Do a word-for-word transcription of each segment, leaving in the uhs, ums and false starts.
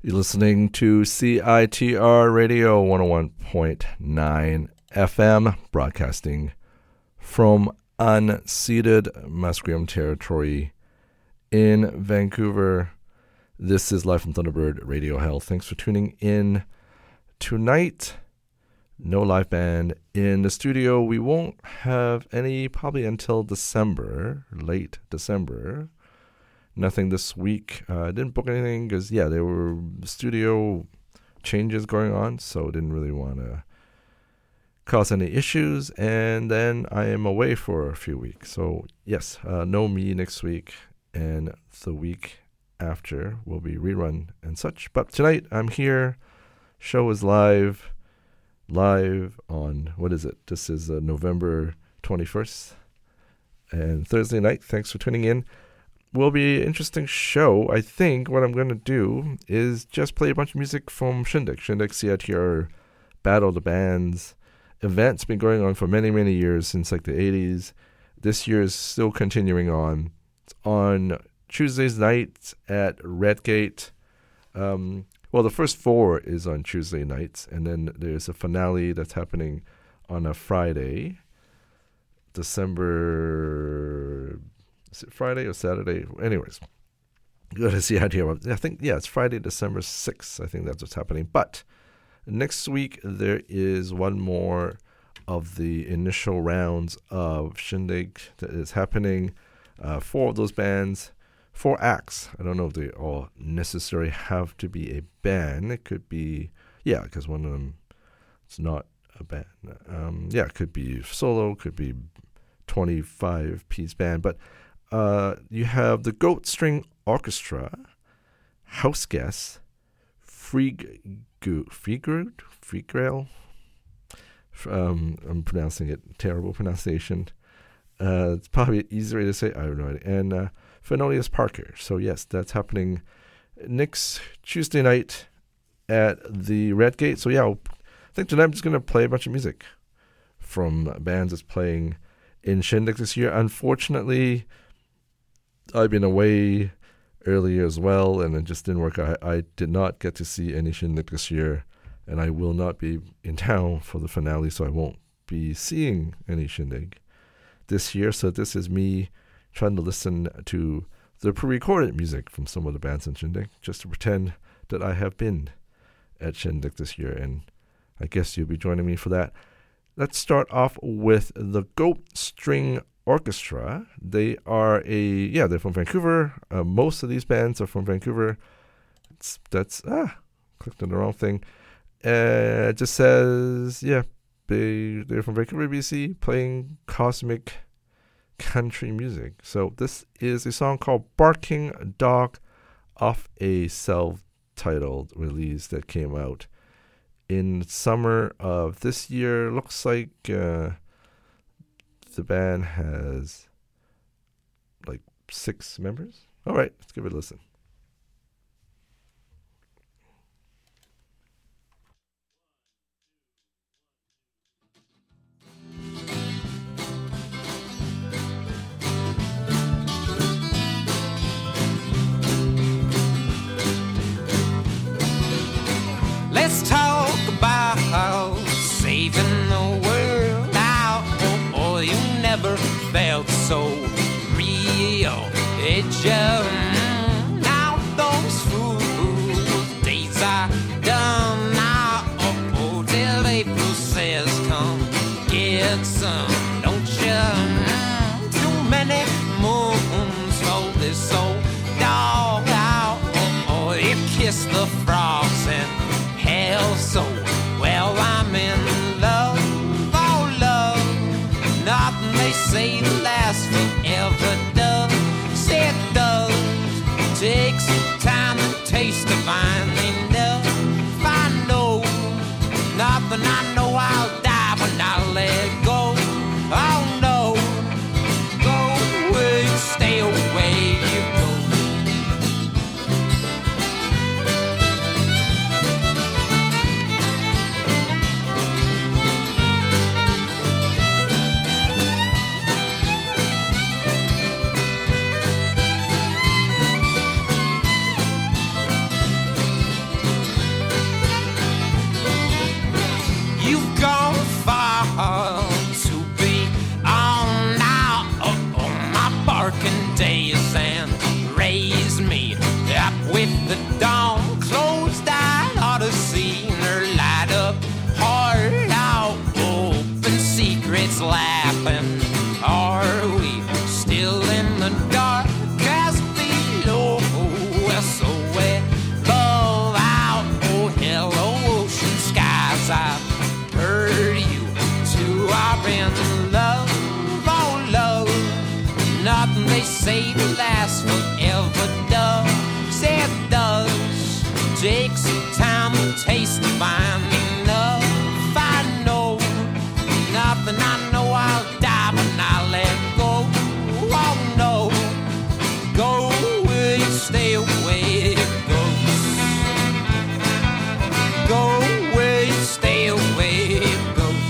You're listening to C I T R Radio one oh one point nine F M, broadcasting from unceded Musqueam territory in Vancouver. This is Live from Thunderbird Radio Hell. Thanks for tuning in tonight. No live band in the studio. We won't have any probably until December, late December. Nothing this week. I uh, didn't book anything because, yeah, there were studio changes going on, so didn't really want to cause any issues. And then I am away for a few weeks. So, yes, uh, no me next week. And the week after will be rerun and such. But tonight I'm here. Show is live. Live on, what is it? This is uh, November twenty-first. And Thursday night. Thanks for tuning in. Will be an interesting show. I think what I'm going to do is just play a bunch of music from Shindig. Shindig C I T R Battle of the Bands event's been going on for many, many years, since like the eighties. This year is still continuing on. It's on Tuesdays nights at Redgate. Um, well, the first four is on Tuesday nights, and then there's a finale that's happening on a Friday, December... Is it Friday or Saturday? Anyways, go to C I T R. I think, yeah, it's Friday, December sixth. I think that's what's happening. But next week, there is one more of the initial rounds of Shindig that is happening. Uh, four of those bands, four acts. I don't know if they all necessarily have to be a band. It could be, yeah, because one of them is not a band. Um, yeah, it could be solo, could be twenty-five piece band. But uh, you have the Goat String Orchestra, House Guests, Freeg, Freegrud, Freegrail. Um, I'm pronouncing it terrible pronunciation. Uh, it's probably an easier way to say. I don't know. And uh, Phenolius Parker. So yes, that's happening next Tuesday night at the Redgate. So yeah, I think tonight I'm just going to play a bunch of music from bands that's playing in Shindig this year. Unfortunately, I've been away earlier as well, and it just didn't work out. I, I did not get to see any Shindig this year, and I will not be in town for the finale, so I won't be seeing any Shindig this year. So this is me trying to listen to the pre-recorded music from some of the bands in Shindig, just to pretend that I have been at Shindig this year, and I guess you'll be joining me for that. Let's start off with the Goat String Orchestra. They are a, yeah, they're from Vancouver. Uh, most of these bands are from Vancouver. It's, that's, ah, clicked on the wrong thing. Uh, it just says, yeah, they, they're from Vancouver, B C, playing cosmic country music. So this is a song called Barking Dog, off a self-titled release that came out in summer of this year. Looks like uh, the band has like six members. All right, let's give it a listen. Let's talk about saving the world now. Oh, oh, you never felt so real. It just, now those fool days are done now. Oh, oh, till April says come get some, don't you? Too many moons for this old dog out. Oh, oh, it kissed the frogs and hell so well. I'm in love, oh love. Nothing they say lasts forever does. Say it does. Take some time and taste the vine enough. If I know nothing, I know I'll die when I let go. Oh no, go away, stay away, you go. Takes time to taste to find enough. I know nothing. I know I'll die, but I'll let go. Oh no, go away, stay away, ghost. Go away, stay away, ghost.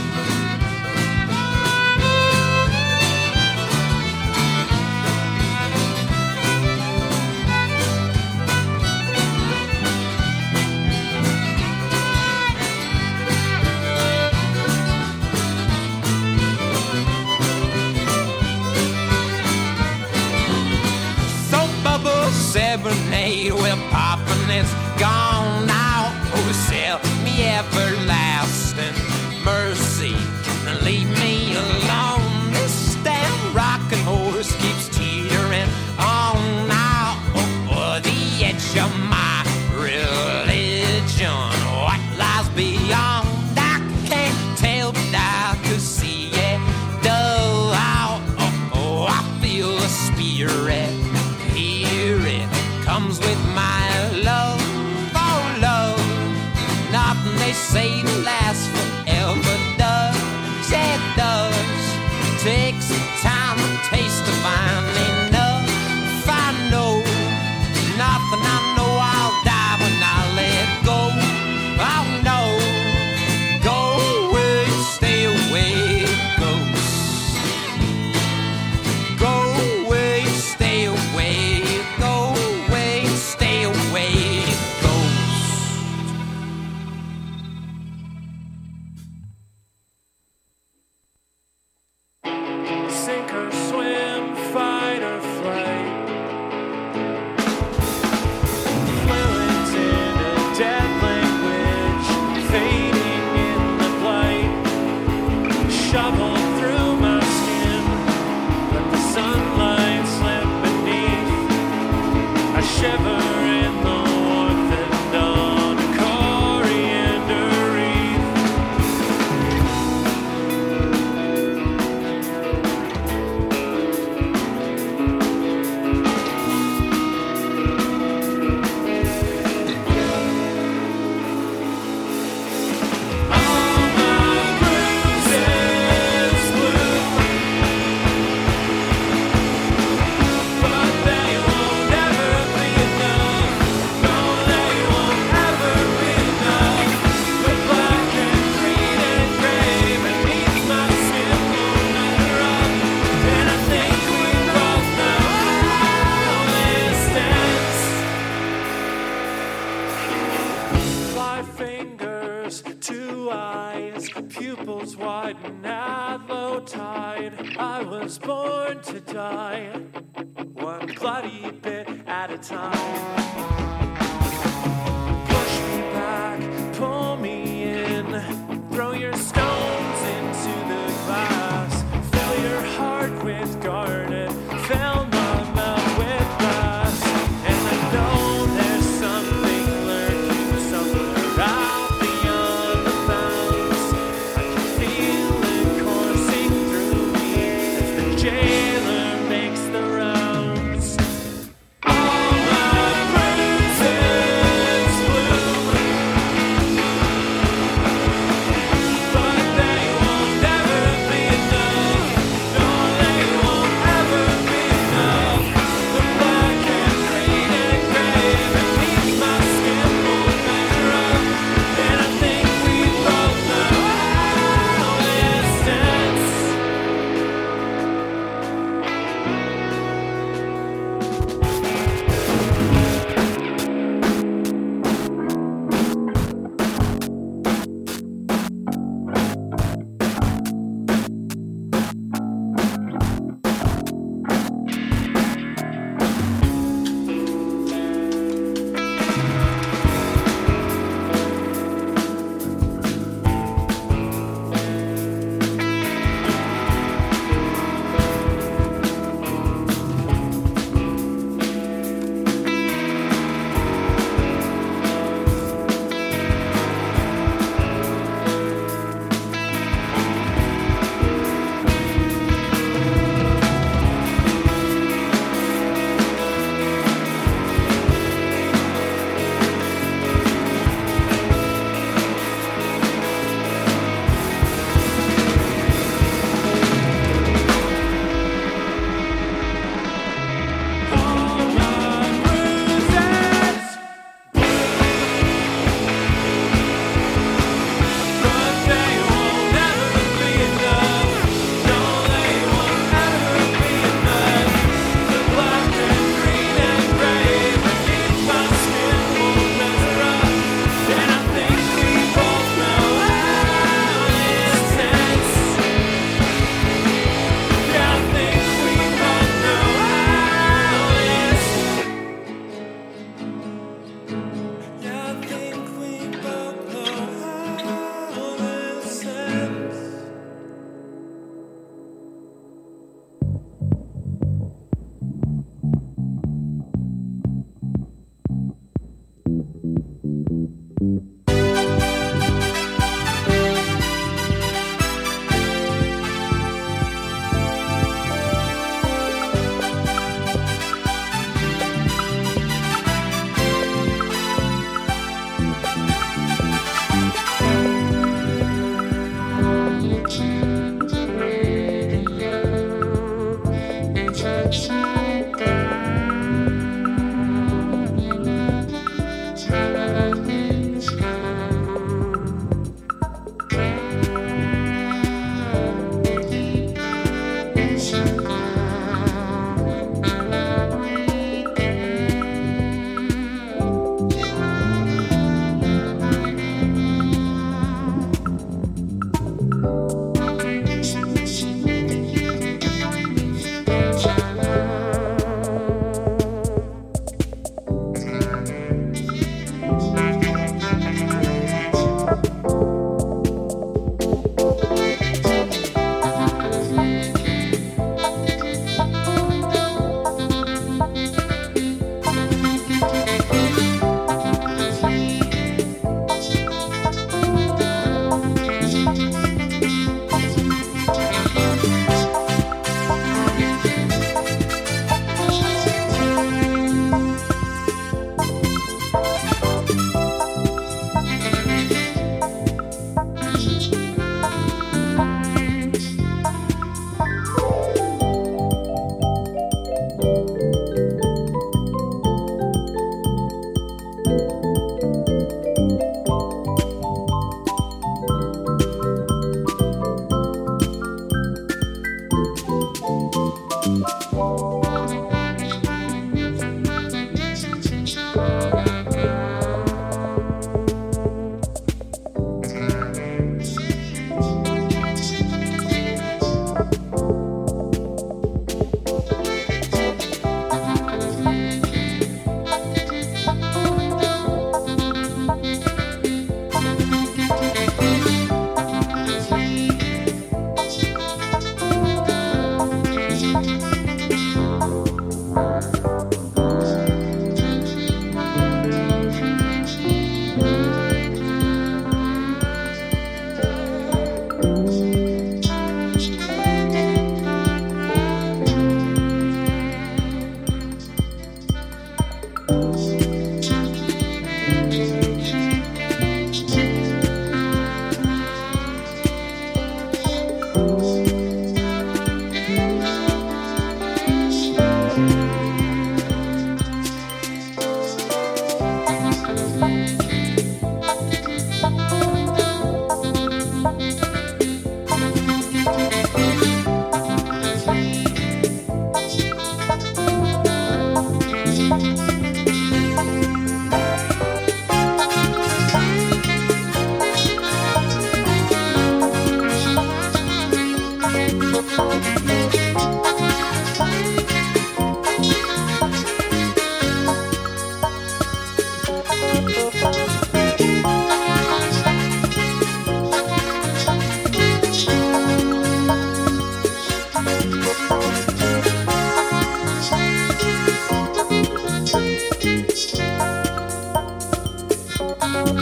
Serenade, we're popping, it's gone now. Oh, sell me everlasting mercy and leave me alone. This damn rocking horse keeps teetering on now. Oh, oh, the edge of my religion, what lies beyond, I can't tell, but I could see it. Though, oh, oh, I feel the spirit. Comes with my love, oh love. Nothing they say to last forever does, it does. Takes time to taste to find enough. I know nothing. I know I'll die when I let go. Oh no, go away, stay away, ghost. Go away, stay away. Jailer makes the rounds. All my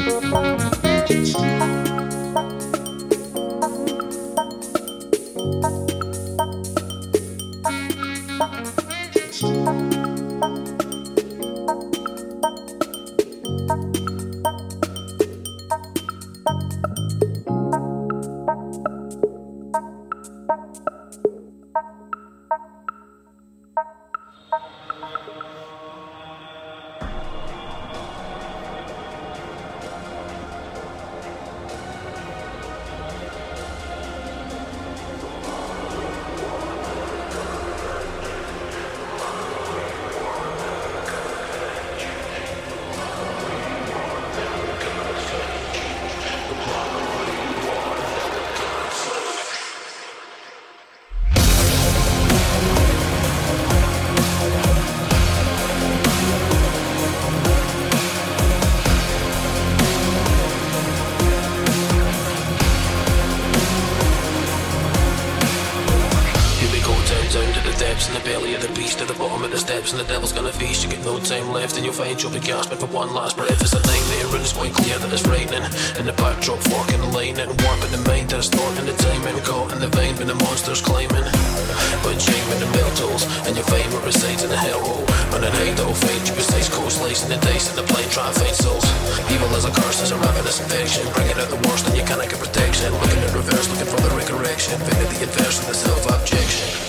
In the belly of the beast, at the bottom of the steps, and the devil's gonna feast. You get no time left, and you'll find you'll be gasping for one last breath. It's a nightmare, and it's quite clear that it's frightening. In the backdrop, forking the line, and warping the mind, distorting the timing, caught in the vein when the monster's climbing. But jamming the metals, and your fame resides in the hellhole. On a night that'll find you precise cold, slicing the dice in the plane, trying to find souls. Evil as a curse, as a ravenous infection, bringing out the worst, and you cannot get protection. Looking in reverse, looking for the right correction, finding the inverse and the self-abjection.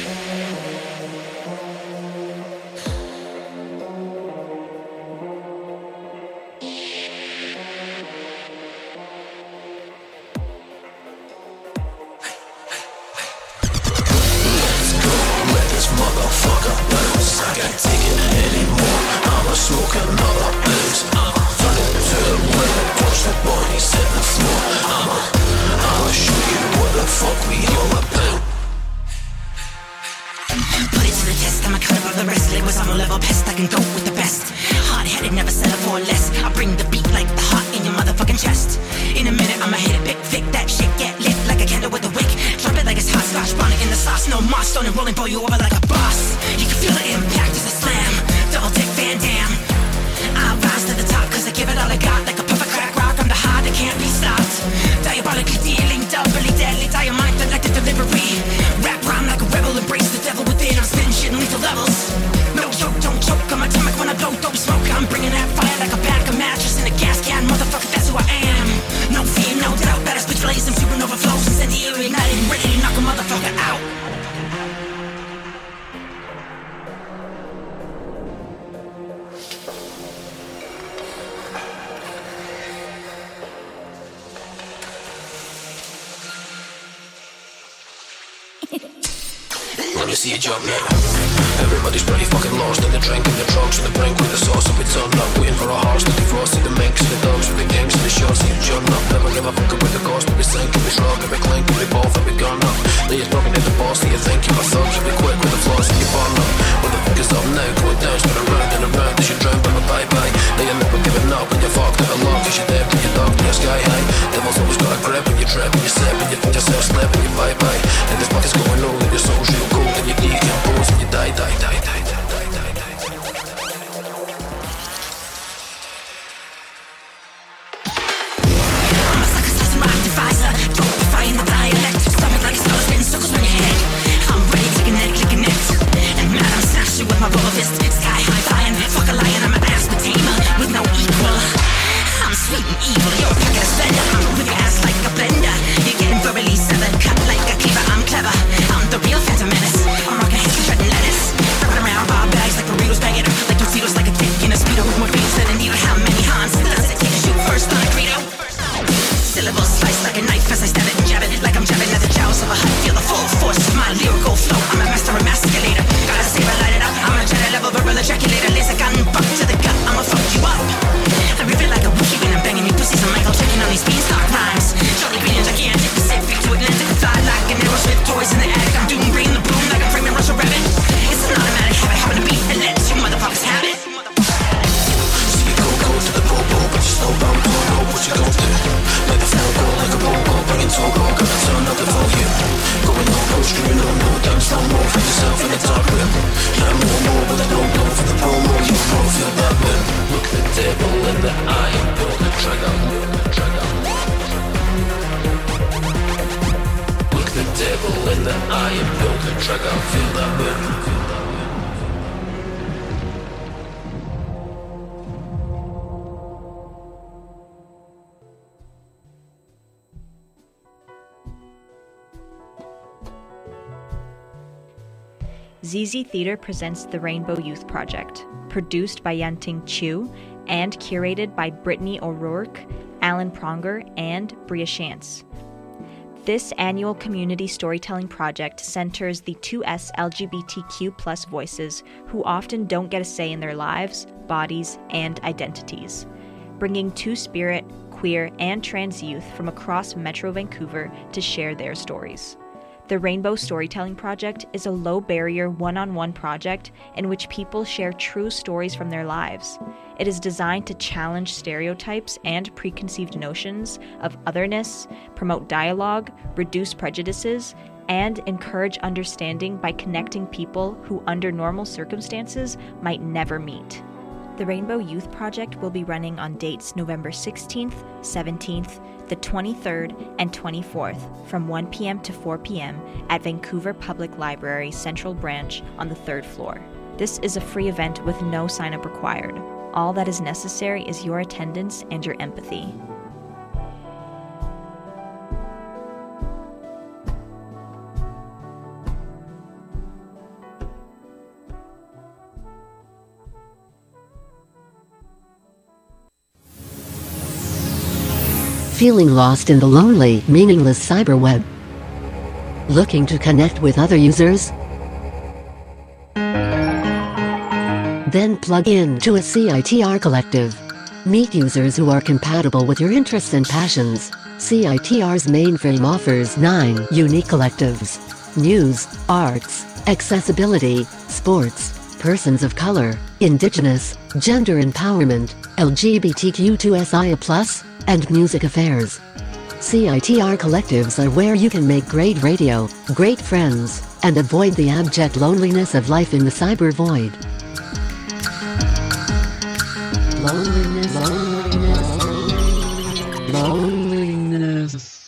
Let me see you jump now. Everybody's pretty fucking lost in the drink and the drugs and the brink with the sauce, and we turn up waiting for a horse to defrost. See the minks and the dogs with the gangs and the shots. See you jump up, never give a fuck about the cost. We sink and we shrug and we clink and we both and we gun up. Now you're talking to the boss, and you think you're a thug. You be quick with the flaws and you burn up. What the fuck is up now? Going down, spin around and around as you drown by my bye-bye. Now you're never giving up and you're fucked out of luck, cause you're dead and you're dug and you're sky high. Devil's always got a grip and you trip and you slip and you think yourself slip and you bye-bye. And this bucket's going on and your soul's real cold and you decompose and you die, die, die, die, die, die, die, die. I'm a sucker, slice and rock deviser. Don't be fighting the dialect. Stop it like a skull, spinning circles on your head. I'm ready to connect, click connect. And man, I'm snatching you with my rubber fist. Sky high flying, fuck a lion, I'm an ass tamer with no equal. I'm sweet and evil, you're a packet of splendor. I'm moving your ass like a blender. You're getting verbally severed, cut like a cleaver. I'm clever, I'm the real Phantom Menace. I'm rocking hits and shredding lettuce. Wrapping around bar bags like burritos, banging up like Tostitos, like a dick in a speedo with more beats than a needle. How many Hans does it take to shoot first on a Greedo? Syllables slice like a knife as I stab it and jab it like I'm jabbing at the jaws of a hut. Feel the full force of my lyrical flow. I'm a master emasculator. Gotta save it, light it up. I'm a Jedi level verbal ejaculator. Laser gun, buck to the gut. I'ma fuck you up. I rip it like a Wookiee when I'm banging you pussies. I'm Michael checking on these beanstalk rhymes. Jolly green and gigantic, Pacific to Atlantic. Fly like an Aerosmith, toys in the attic. I'm doom bringing the boom like I'm framing Russell Rabbit. It's an automatic habit, having to beat and let you motherfuckers have it. So you go, go to the popo, but you snowbound, don't know what you gon' do. Like the flow, go like a robo, bringing turbo, gonna turn up the volume. Going low, no screwing, no, no, down slow mo, for yourself in the dark room. I'm more, more with a no-no for the promo, you won't feel that boom. Look the devil in the eye, pull the trigger. trigger, feel that wind. Z Z Theater presents the Rainbow Youth Project, produced by Yanting Chu and curated by Brittany O'Rourke, Alan Pronger, and Bria Shantz. This annual community storytelling project centers the two S L G B T Q plus voices who often don't get a say in their lives, bodies, and identities, bringing two-spirit, queer, and trans youth from across Metro Vancouver to share their stories. The Rainbow Storytelling Project is a low-barrier, one-on-one project in which people share true stories from their lives. It is designed to challenge stereotypes and preconceived notions of otherness, promote dialogue, reduce prejudices, and encourage understanding by connecting people who, under normal circumstances, might never meet. The Rainbow Youth Project will be running on dates November sixteenth, seventeenth, the twenty-third, and twenty-fourth from one p.m. to four p.m. at Vancouver Public Library Central Branch on the third floor. This is a free event with no sign-up required. All that is necessary is your attendance and your empathy. Feeling lost in the lonely, meaningless cyberweb? Looking to connect with other users? Then plug in to a C I T R collective. Meet users who are compatible with your interests and passions. C I T R's mainframe offers nine unique collectives: news, arts, accessibility, sports, persons of color, indigenous, gender empowerment, L G B T Q two S I A plus, and music affairs. C I T R collectives are where you can make great radio, great friends, and avoid the abject loneliness of life in the cyber void. Loneliness, loneliness, loneliness.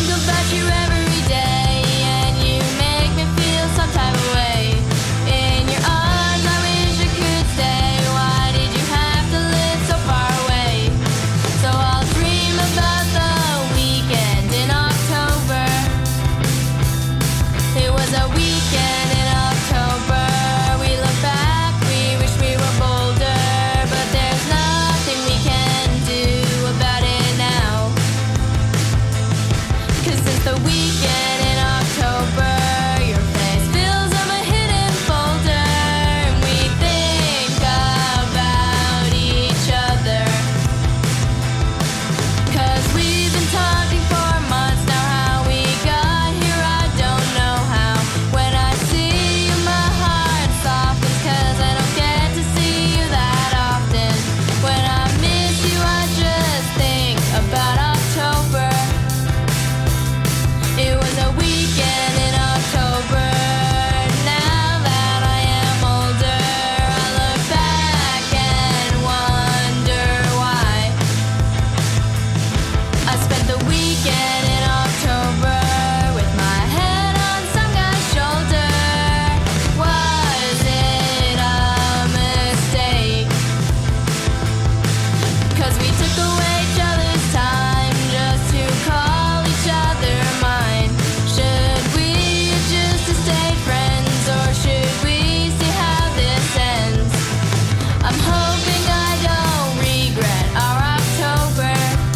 about you every day, and you make me feel some type of way. In your arms, I wish I could stay. Why did you have to live so far away? So I'll dream about the weekend in October. It was a weekend in October. We look back, we wish we were bolder, but there's nothing we can do about it now. 'Cause since the weekend in October, your face fills up a hidden folder, and we think about each other. 'Cause we've been talking for months now. How we got here, I don't know how. When I see you, my heart softens, 'cause I don't get to see you that often. When I miss you, I just think about October. It was a weekend in October. Now that I am older, I look back and wonder why I spent the weekend in October with my head on some guy's shoulder. Was it a mistake? 'Cause we took away each other's time just to call each other mine. Should we just stay friends, or should we see how this ends? I'm hoping I don't regret our October.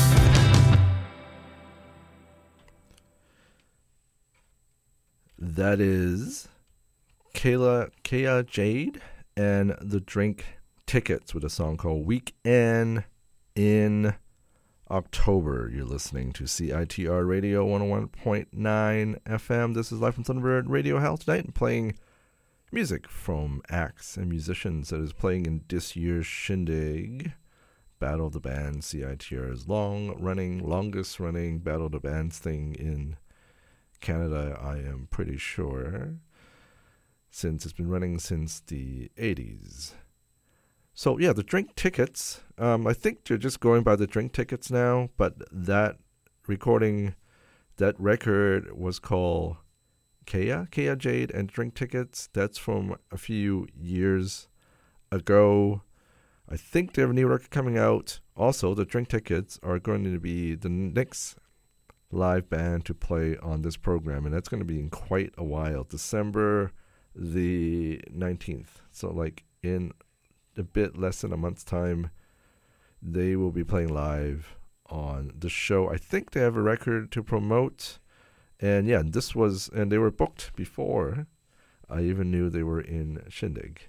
That is Kayla Kaya Jade and the Drink Tickets with a song called Weekend in October. You're listening to C I T R Radio one oh one point nine F M. This is Live from Thunderbird Radio Hell tonight, and playing music from acts and musicians that is playing in this year's Shindig, Battle of the Bands, C I T R's long-running, longest-running Battle of the Bands thing in Canada, I am pretty sure, since it's been running since the eighties. So, yeah, the Drink Tickets, um, I think they're just going by the Drink Tickets now, but that recording, that record was called Kaya, Kaya Jade and Drink Tickets. That's from a few years ago. I think they have a new record coming out. Also, the Drink Tickets are going to be the next live band to play on this program, and that's going to be in quite a while, December the nineteenth. So, like, in a bit less than a month's time, they will be playing live on the show. I think they have a record to promote, and yeah, this was, and they were booked before I even knew they were in Shindig.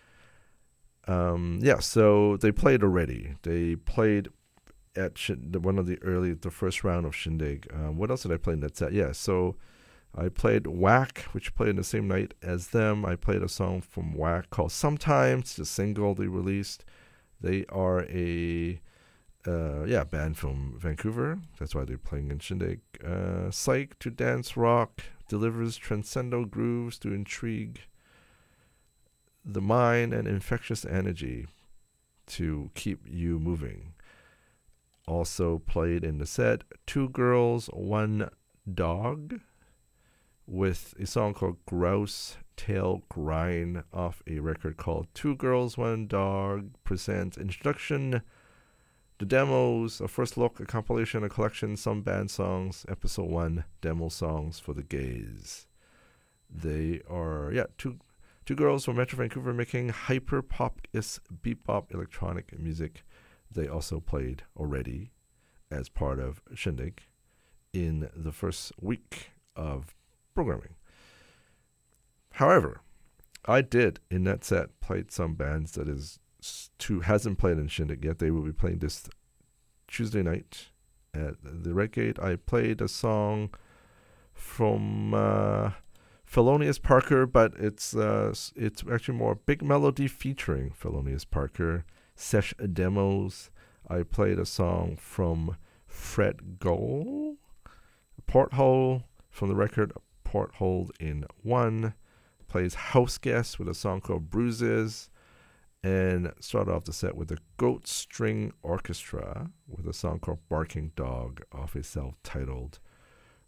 Um, yeah, so they played already. They played at Shin- one of the early, the first round of Shindig. Um, what else did I play in that set? Yeah, so I played Whack, which played the same night as them. I played a song from Whack called Sometimes, the single they released. They are a uh, yeah band from Vancouver. That's why they're playing in Shindig. Uh, Psych to dance rock, delivers transcendent grooves to intrigue the mind and infectious energy to keep you moving. Also played in the set Two Girls, One Dog, with a song called Grouse Tail Grind off a record called Two Girls, One Dog presents Introduction, the Demos, a first look, a compilation, a collection, some band songs, episode one, demo songs for the gays. They are, yeah, two two girls from Metro Vancouver making hyper pop-is bebop electronic music. They also played already as part of Shindig in the first week of programming. However, I did in that set played some bands that is to hasn't played in Shindig yet. They will be playing this Tuesday night at the Red Gate. I played a song from uh, Thelonious Parker, but it's uh, it's actually more Big Melody featuring Thelonious Parker. Sesh demos. I played a song from Fred Gold, Porthole, from the record Porthole in One. Plays House Guest with a song called Bruises, and started off the set with the Goat String Orchestra with a song called Barking Dog off a self-titled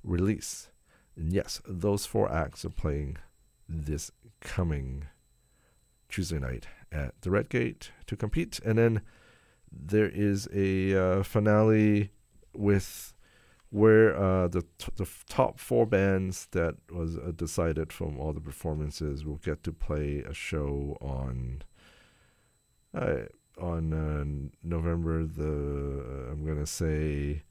release. And yes, those four acts are playing this coming Tuesday night at the Red Gate to compete. And then there is a uh, finale with where uh, the t- the f- top four bands that was uh, decided from all the performances will get to play a show on uh, on uh, November the uh, I'm gonna say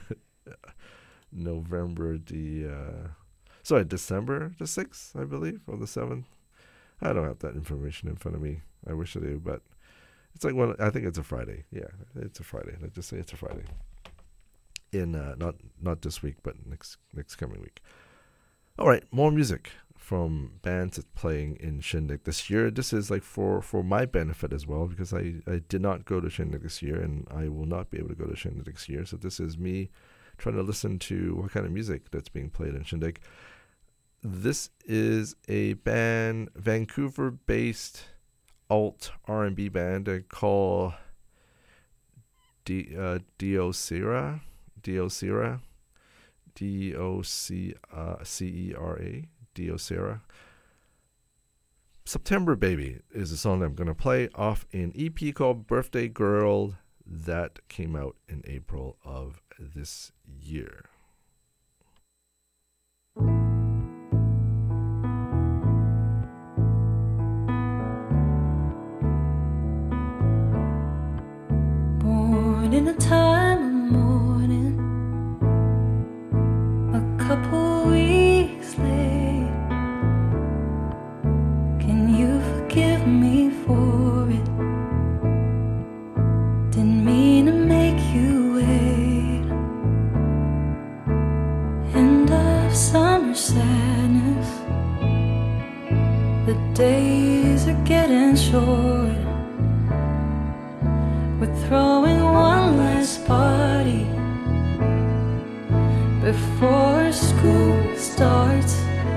November the uh, sorry December the sixth, I believe, or the seventh. I don't have that information in front of me. I wish I do, but it's like one. I think it's a Friday. Yeah, it's a Friday. Let's just say it's a Friday. In uh, not not this week, but next next coming week. All right, more music from bands that's playing in Shindig this year. This is like for, for my benefit as well, because I, I did not go to Shindig this year, and I will not be able to go to Shindig next year. So this is me trying to listen to what kind of music that's being played in Shindig. This is a band, Vancouver-based alt R and B band. They call D uh, Diocera. Diocera, D O C E R A, Diocera. September Baby is the song that I'm going to play off an E P called Birthday Girl that came out in April of this year. Born in a time of mourning, a couple weeks late. Can you forgive me for it? Didn't mean to make you wait. End of summer sadness, the days are getting short. We're throwing one last party before school starts.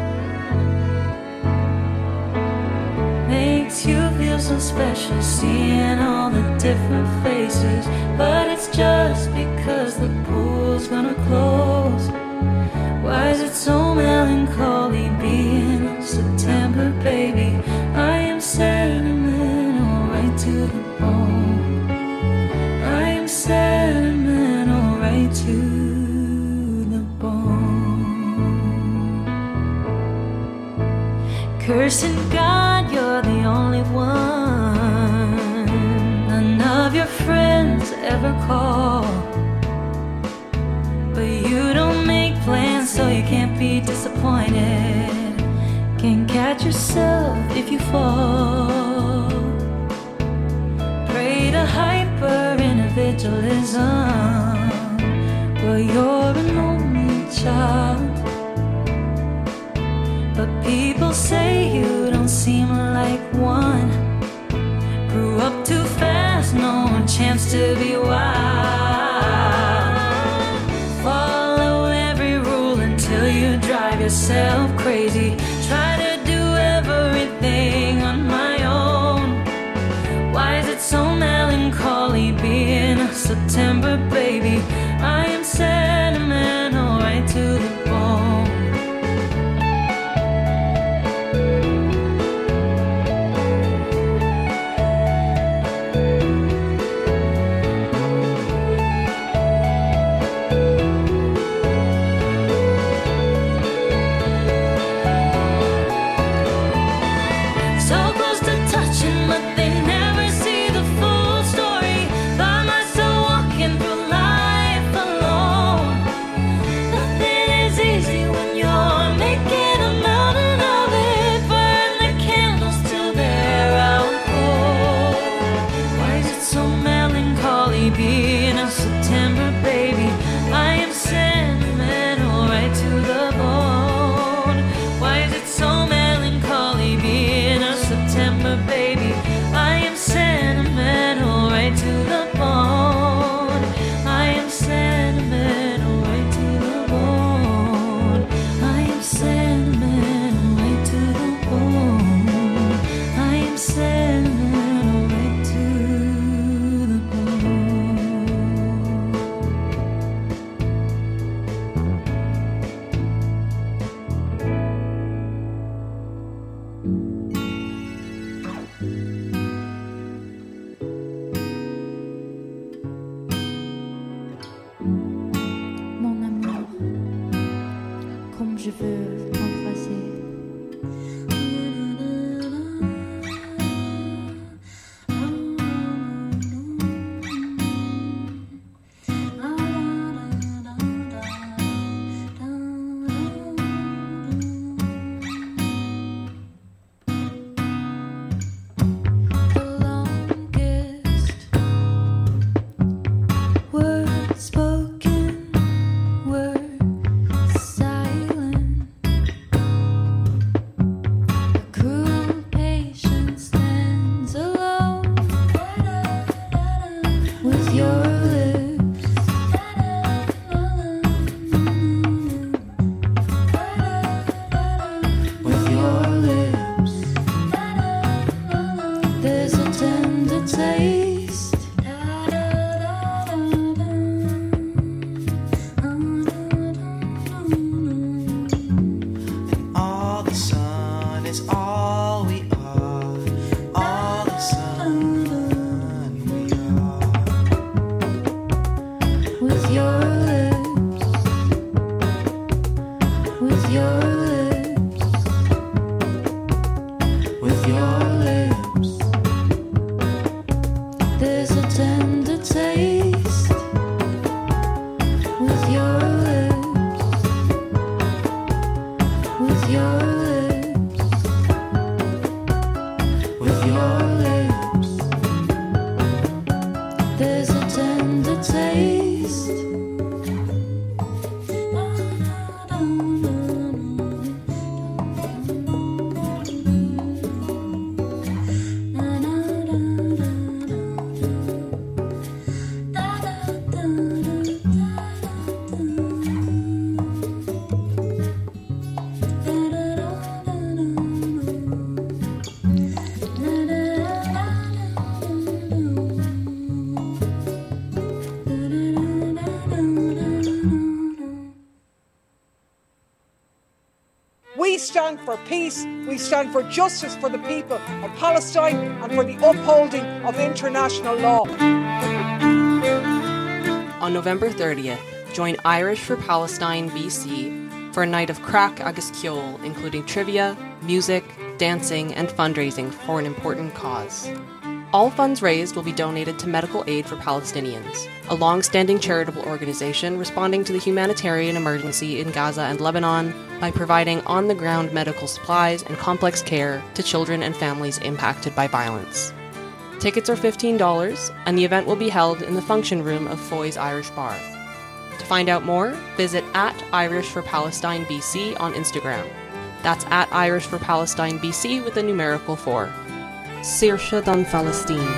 Makes you feel so special seeing all the different faces, but it's just because the pool's gonna close. Why is it so melancholy being a September baby? I am sentimental right to the bone. I am sentimental right to the bone. Cursing God, you're the only one. None of your friends ever call, but you don't make plans, so you can't be disappointed. Can't catch yourself if you fall. Pray to hyper individualism, well, you're an only child. But people say you don't seem like one. Grew up too fast, no chance to be wild. Follow every rule until you drive yourself crazy. Try to do everything on my own. Why is it so melancholy being a September baby? I am sentimental right to the bone. Alone. je veux t'embrasser. We stand for peace, we stand for justice for the people of Palestine and for the upholding of international law. On November thirtieth, join Irish for Palestine B C for a night of crack agus ceol, including trivia, music, dancing, and fundraising for an important cause. All funds raised will be donated to Medical Aid for Palestinians, a long-standing charitable organization responding to the humanitarian emergency in Gaza and Lebanon by providing on-the-ground medical supplies and complex care to children and families impacted by violence. Tickets are fifteen dollars, and the event will be held in the function room of Foy's Irish Bar. To find out more, visit at Irish for Palestine B C on Instagram. That's at Irish for Palestine B C with a numerical four. Saoirse don Palestine.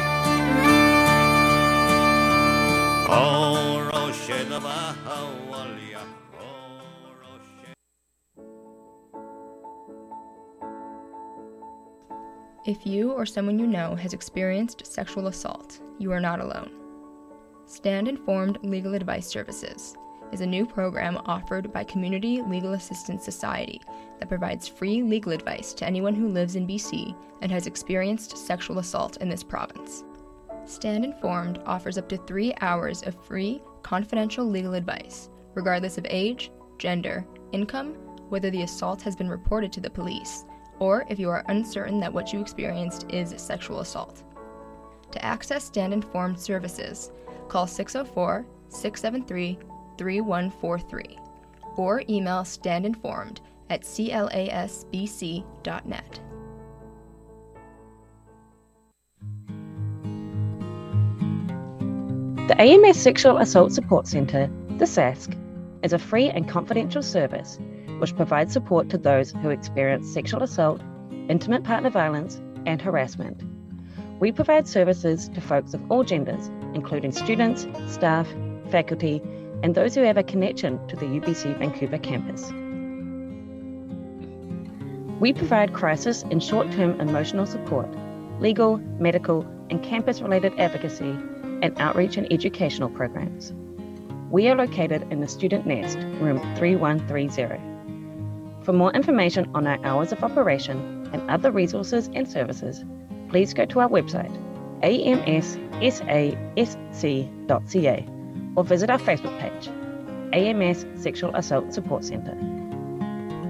If you or someone you know has experienced sexual assault, you are not alone. Stand Informed Legal Advice Services is a new program offered by Community Legal Assistance Society that provides free legal advice to anyone who lives in B C and has experienced sexual assault in this province. Stand Informed offers up to three hours of free, confidential legal advice, regardless of age, gender, income, whether the assault has been reported to the police, or if you are uncertain that what you experienced is sexual assault. To access Stand Informed services, call six oh four, six seven three, three one four three or email standinformed at c l a s b c dot net. The A M S Sexual Assault Support Centre, the S A S C, is a free and confidential service which provides support to those who experience sexual assault, intimate partner violence, and harassment. We provide services to folks of all genders, including students, staff, faculty, and those who have a connection to the U B C Vancouver campus. We provide crisis and short-term emotional support, legal, medical, and campus-related advocacy, and outreach and educational programs. We are located in the Student Nest, room three one three zero. For more information on our hours of operation and other resources and services, please go to our website, a m s s a s c dot c a, or visit our Facebook page, A M S Sexual Assault Support Centre.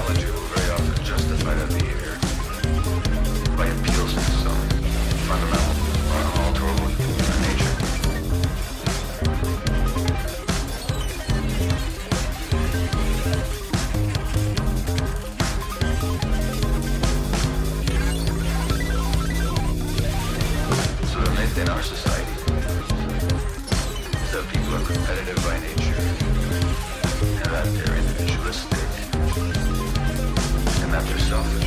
Technology will very often justify that behavior by appeals to some fundamental, unalterable human nature. So the myth in our society is that people are competitive by nature, and that they're individualistic, and that they're selfish.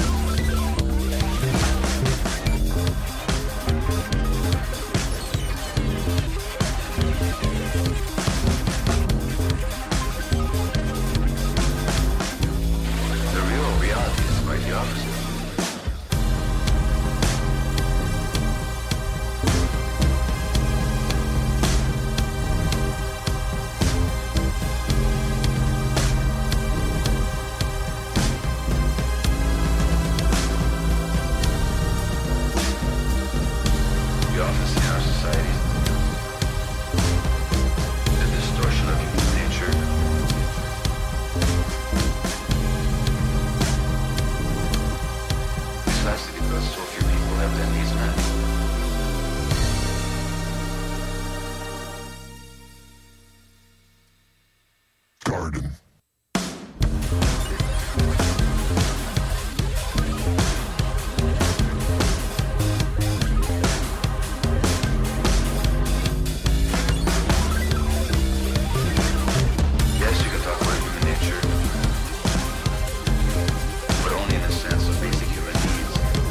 The real reality is quite the opposite. We often see in our society the distortion of human nature. Precisely because so few people have their needs met. Garden. Yes, you can talk about human nature, but only in the sense of basic human needs.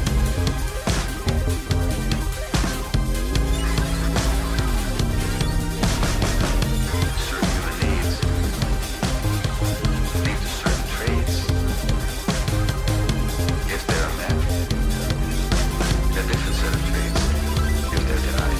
Certain human needs lead to certain traits. If they are met, a different set of traits if they're denied.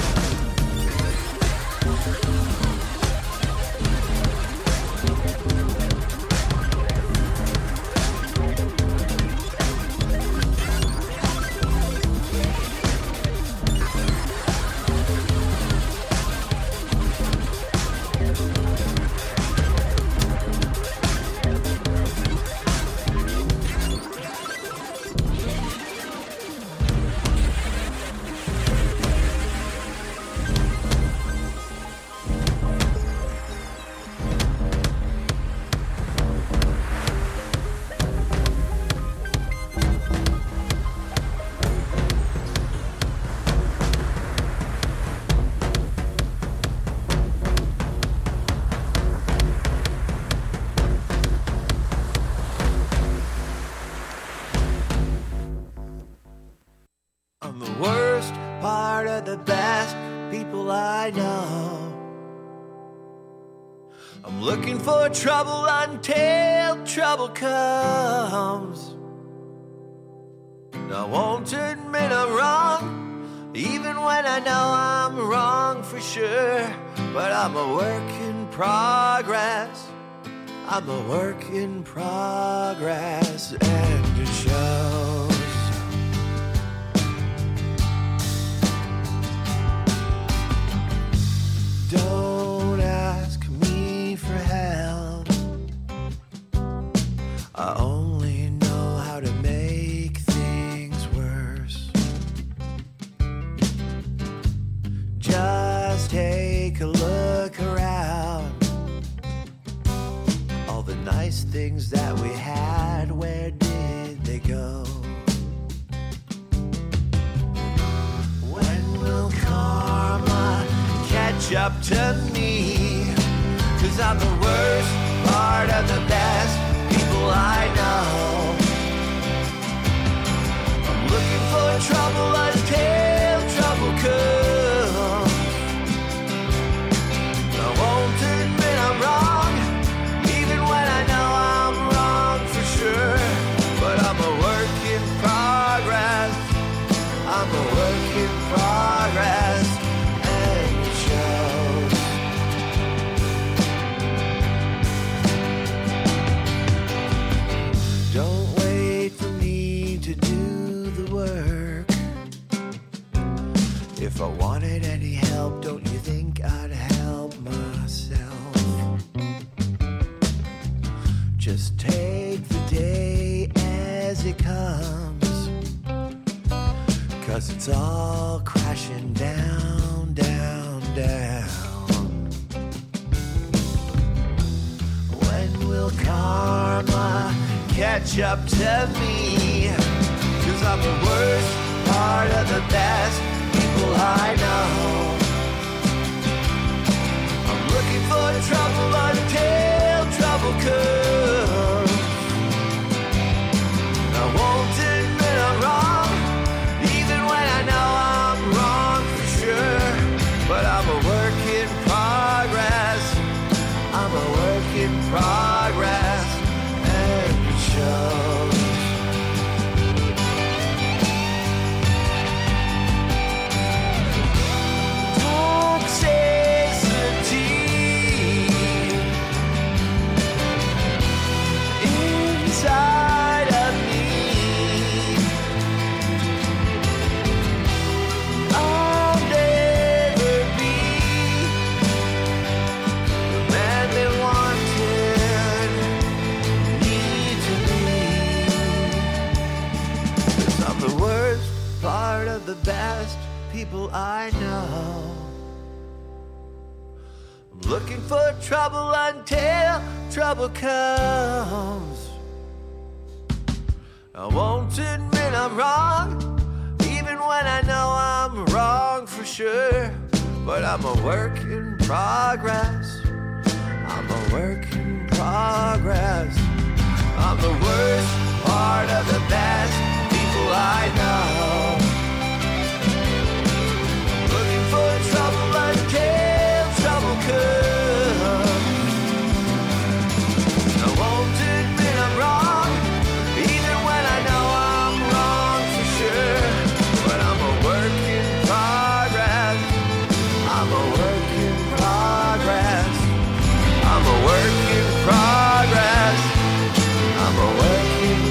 I'm the worst part of the best people I know. I'm looking for trouble until trouble comes. And I won't admit I'm wrong, even when I know I'm wrong for sure. But I'm a work in progress. I'm a work in progress, and it shows. Don't ask me for help. I only know how to make things worse. Just take a look around. All the nice things that we had, where did they go? When will karma catch up to me? 'Cause I'm the worst part of the best people I know. I'm looking for trouble until trouble comes. I won't admit I'm wrong, even when I know I'm wrong for sure. But I'm a work in progress. I'm a work in progress, and it shows. Don't wait for me to do the work. If I wanted any help, don't you think I'd help myself? Just take the it comes, 'cause it's all crashing down, down, down. When will karma catch up to me? 'Cause I'm the worst part of the best people I know. I'm looking for trouble until trouble comes. I won't admit I'm wrong, even when I know I'm wrong for sure. But I'm a work in progress. I'm a work in progress, and it shows. Inside of me, I'll never be the man they wanted me to be. 'Cause I'm the worst part of the best people I know. I'm looking for trouble until trouble comes. I won't admit I'm wrong, even when I know I'm wrong for sure. But I'm a work in progress. I'm a work in progress. I'm the worst part of the best people I know. Looking for trouble until trouble comes. I won't admit I'm wrong, even when I know I'm wrong for sure. But I'm a work in progress. I'm a work in progress. I'm a work in progress. I'm a work in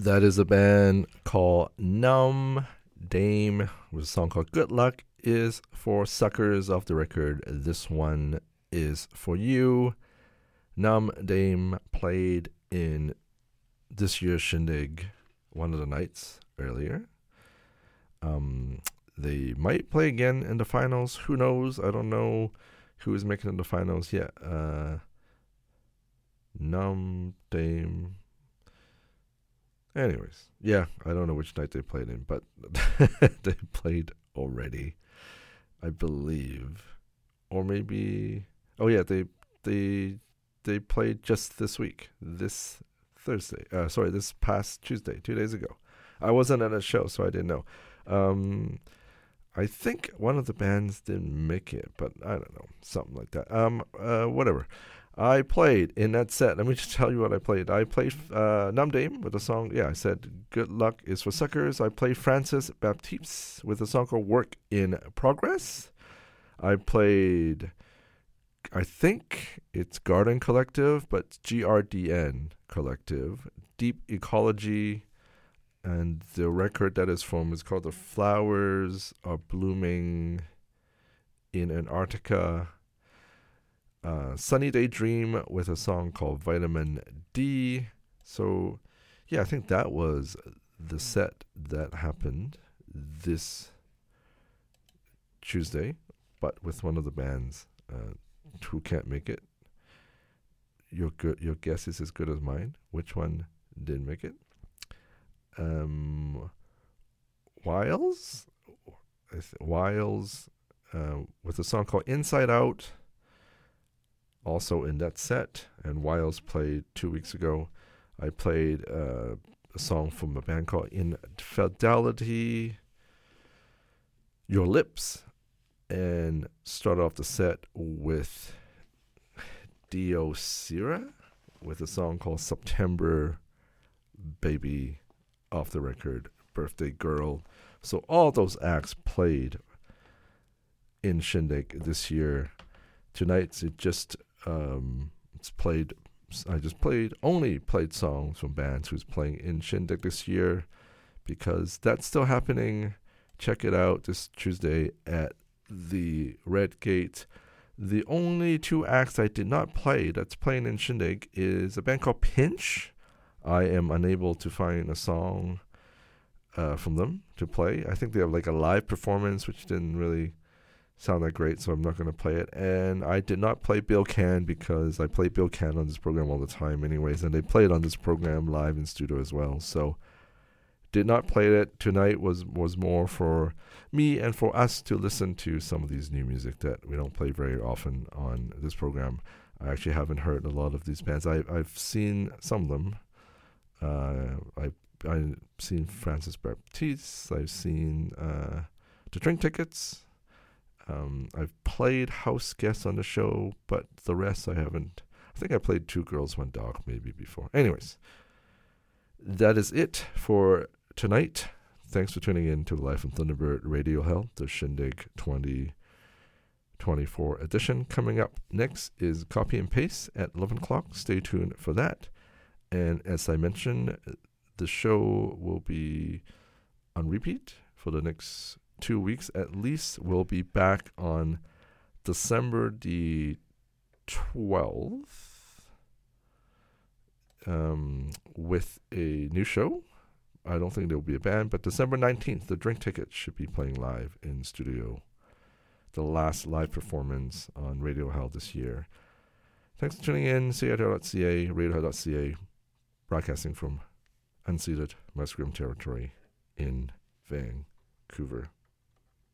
That is a band called Numb Dame with a song called Good Luck Is for Suckers off the record. This one is for you. Numb Dame played in this year's Shindig one of the nights earlier. Um, they might play again in the finals. Who knows? I don't know who is making it in the finals yet. Uh, Numb Dame. Anyways, yeah, I don't know which night they played in, but they played already, I believe, or maybe. Oh yeah, they they they played just this week, this Thursday. Uh, sorry, this past Tuesday, two days ago. I wasn't at a show, so I didn't know. Um, I think one of the bands didn't make it, but I don't know, something like that. Um, uh, whatever. I played in that set. Let me just tell you what I played. I played uh, Numb Dame with a song. Yeah, I said Good Luck Is for Suckers. I played Francis Baptiste with a song called Work in Progress. I played, I think it's Garden Collective, but G R D N Collective. Deep Ecology. And the record that is from is called The Flowers Are Blooming in Antarctica. Uh, Sunny Day Dream with a song called Vitamin D. So, yeah, I think that was the set that happened this Tuesday, but with one of the bands uh, who can't make it. Your good, your guess is as good as mine. Which one didn't make it? Um, Wiles, Wiles, uh, with a song called Inside Out. Also in that set, and Wiles played two weeks ago. I played uh, a song from a band called Infidelity, Your Lips, and started off the set with Dio Sierra with a song called September Baby off the record, Birthday Girl. So all those acts played in Shindig this year. Tonight's it just um, it's played. I just played only played songs from bands who's playing in Shindig this year because that's still happening. Check it out this Tuesday at the Red Gate. The only two acts I did not play that's playing in Shindig is a band called Pinch. I am unable to find a song uh, from them to play. I think they have like a live performance, which didn't really sound that great, so I'm not going to play it. And I did not play Bill Can because I play Bill Can on this program all the time anyways, and they play it on this program live in studio as well. So did not play it. Tonight was, was more for me and for us to listen to some of these new music that we don't play very often on this program. I actually haven't heard a lot of these bands. I, I've seen some of them. Uh, I, I've seen Francis Baptiste. I've seen uh, The Drink Tickets. Um, I've played house guests on the show, but the rest I haven't. I think I played Two Girls, One Dog maybe before. Anyways, that is it for tonight. Thanks for tuning in to Live from Thunderbird Radio Hell, the Shindig twenty twenty-four edition. Coming up next is Copy and Paste at eleven o'clock. Stay tuned for that. And as I mentioned, the show will be on repeat for the next two weeks at least. We'll be back on December the twelfth um, with a new show. I don't think there'll be a band, but December nineteenth, the Drink Tickets should be playing live in studio. The last live performance on Radio Hell this year. Thanks for tuning in. C I T R dot C A, radio hell dot C A, broadcasting from unceded Musqueam territory in Vancouver.